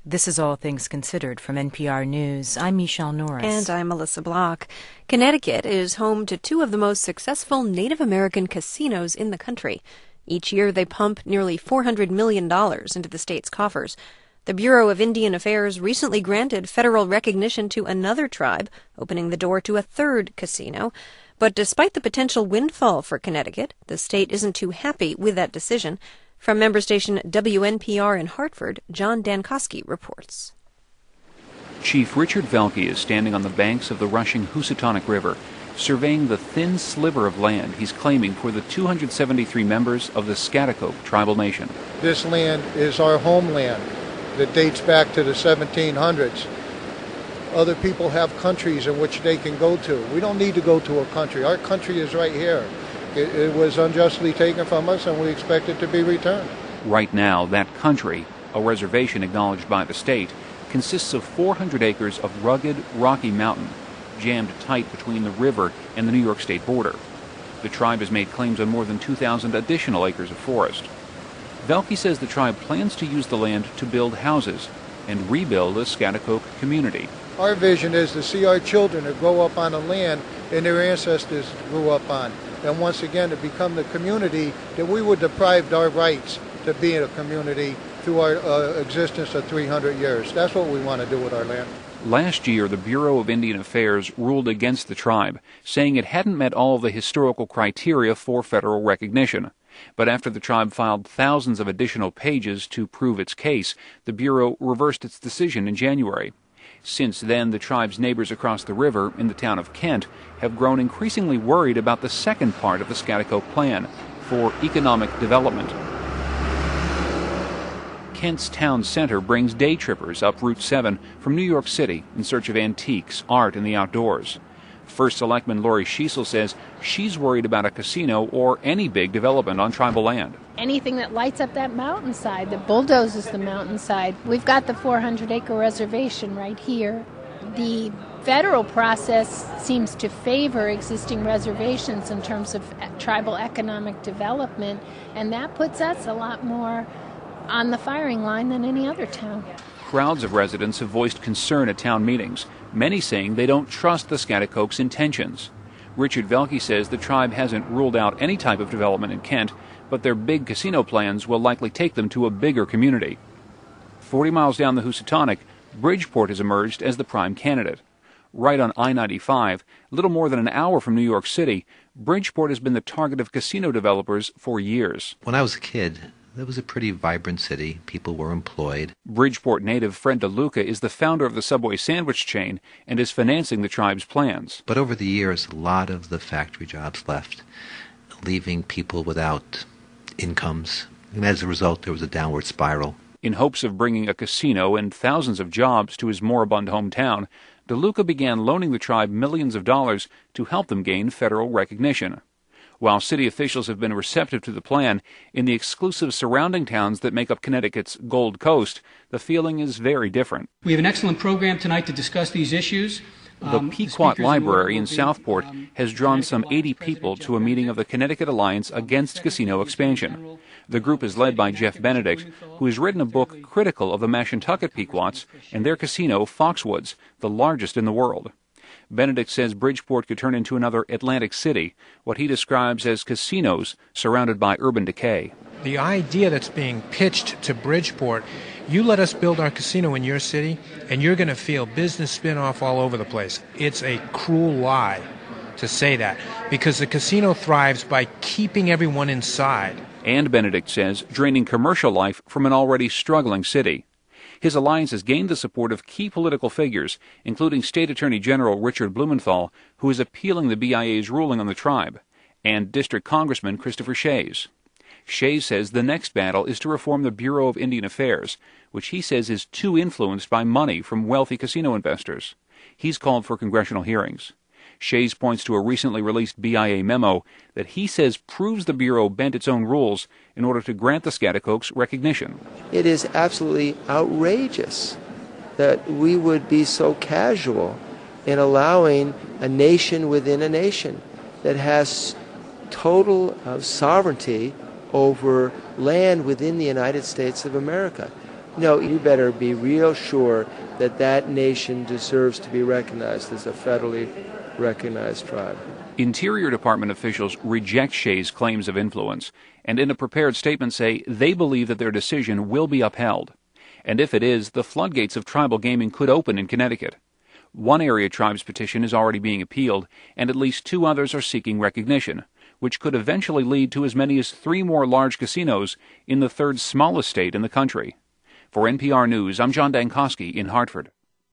This is All Things Considered from NPR News. I'm Michelle Norris. And I'm Melissa Block. Connecticut is home to two of the most successful Native American casinos in the country. Each year they pump nearly $400 million into the state's coffers. The Bureau of Indian Affairs recently granted federal recognition to another tribe, opening the door to a third casino. But despite the potential windfall for Connecticut, the state isn't too happy with that decision. From member station WNPR in Hartford, John Dankosky reports. Chief Richard Velke is standing on the banks of the rushing Housatonic River, surveying the thin sliver of land he's claiming for the 273 members of the Schaghticoke tribal nation. This land is our homeland that dates back to the 1700s. Other people have countries in which they can go to. We don't need to go to a country. Our country is right here. It was unjustly taken from us, and we expect it to be returned. Right now, that country, a reservation acknowledged by the state, consists of 400 acres of rugged, rocky mountain, jammed tight between the river and the New York state border. The tribe has made claims on more than 2,000 additional acres of forest. Velke says the tribe plans to use the land to build houses and rebuild a Schaghticoke community. Our vision is to see our children to grow up on a land and their ancestors grew up on. And once again, to become the community that we were deprived our rights to be in a community through our existence of 300 years. That's what we want to do with our land. Last year, the Bureau of Indian Affairs ruled against the tribe, saying it hadn't met all of the historical criteria for federal recognition. But after the tribe filed thousands of additional pages to prove its case, the Bureau reversed its decision in January. Since then, the tribe's neighbors across the river in the town of Kent have grown increasingly worried about the second part of the Schaghticoke plan for economic development. Kent's town center brings day trippers up Route 7 from New York City in search of antiques, art, and the outdoors. First Selectman Lori Schiesel says she's worried about a casino or any big development on tribal land. Anything that lights up that mountainside, that bulldozes the mountainside. We've got the 400-acre reservation right here. The federal process seems to favor existing reservations in terms of tribal economic development, and that puts us a lot more on the firing line than any other town. Crowds of residents have voiced concern at town meetings, many saying they don't trust the Schaghticoke's intentions. Richard Velke says the tribe hasn't ruled out any type of development in Kent, but their big casino plans will likely take them to a bigger community. 40 miles down the Housatonic, Bridgeport has emerged as the prime candidate. Right on I-95, little more than an hour from New York City, Bridgeport has been the target of casino developers for years. When I was a kid, it was a pretty vibrant city. People were employed. Bridgeport native Fred DeLuca is the founder of the Subway sandwich chain and is financing the tribe's plans. But over the years, a lot of the factory jobs left, leaving people without incomes. And as a result, there was a downward spiral. In hopes of bringing a casino and thousands of jobs to his moribund hometown, DeLuca began loaning the tribe millions of dollars to help them gain federal recognition. While city officials have been receptive to the plan, in the exclusive surrounding towns that make up Connecticut's Gold Coast, the feeling is very different. We have an excellent program tonight to discuss these issues. The Pequot Library in Southport has drawn some 80 people to a meeting of the Connecticut Alliance Against Casino Expansion. The group is led by Jeff Benedict, who has written a book critical of the Mashantucket Pequots and their casino, Foxwoods, the largest in the world. Benedict says Bridgeport could turn into another Atlantic City, what he describes as casinos surrounded by urban decay. The idea that's being pitched to Bridgeport, you let us build our casino in your city, and you're going to feel business spin-off all over the place. It's a cruel lie to say that, because the casino thrives by keeping everyone inside. And Benedict says, draining commercial life from an already struggling city. His alliance has gained the support of key political figures, including State Attorney General Richard Blumenthal, who is appealing the BIA's ruling on the tribe, and District Congressman Christopher Shays. Shays says the next battle is to reform the Bureau of Indian Affairs, which he says is too influenced by money from wealthy casino investors. He's called for congressional hearings. Shays points to a recently released BIA memo that he says proves the Bureau bent its own rules in order to grant the Schaghticoke's recognition. It is absolutely outrageous that we would be so casual in allowing a nation within a nation that has total sovereignty over land within the United States of America. No, you better be real sure that that nation deserves to be recognized as a federally recognized tribe. Interior Department officials reject Shays' claims of influence, and in a prepared statement say they believe that their decision will be upheld. And if it is, the floodgates of tribal gaming could open in Connecticut. One area tribe's petition is already being appealed, and at least 2 others are seeking recognition, which could eventually lead to as many as 3 more large casinos in the 3rd smallest state in the country. For NPR News, I'm John Dankosky in Hartford.